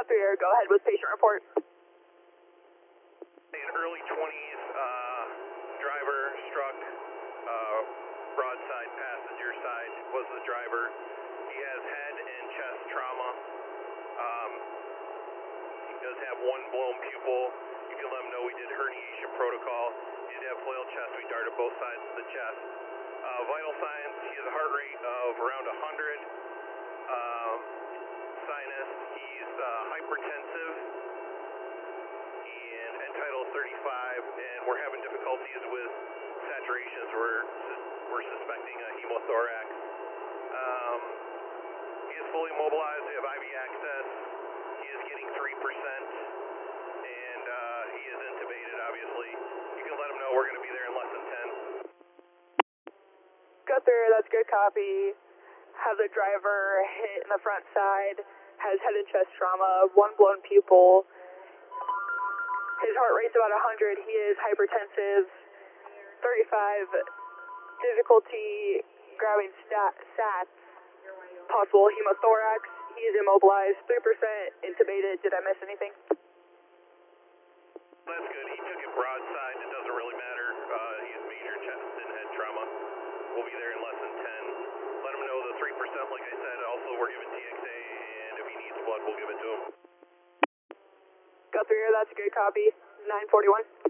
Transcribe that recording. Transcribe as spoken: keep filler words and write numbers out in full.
Got through here. Go ahead with patient report. In early twenties, uh, driver struck uh, broadside passenger side was the driver. He has head and chest trauma. Um, he does have one blown pupil. You can let him know we did herniation protocol. He did have flail chest. We darted both sides of the chest. Uh, vital signs, he has a heart rate of around one hundred. Um, sinus, he's uh, hypertensive. And end-tidal thirty-five, and we're having difficulties with saturations. We're, we're suspecting a hemothorax. Um, he is fully mobilized. We have I V access. He is getting three percent, and uh, he is intubated, obviously. You can let him know we're going to be there in less than ten. Got there, that's good copy. Have the driver hit in the front side, has head and chest trauma, one blown pupil. His heart rate's about one hundred, he is hypertensive, thirty-five, difficulty grabbing stat, sats, possible hemothorax, he is immobilized, three percent intubated. Did I miss anything? That's good, he took it broadside, it doesn't really matter. Uh, he has major chest and head trauma. We'll be there in less than ten. Let him know the three percent, like I said. Also, we're giving T X A, and if he needs blood, we'll give it to him. Got through here, that's a good copy. nine forty-one.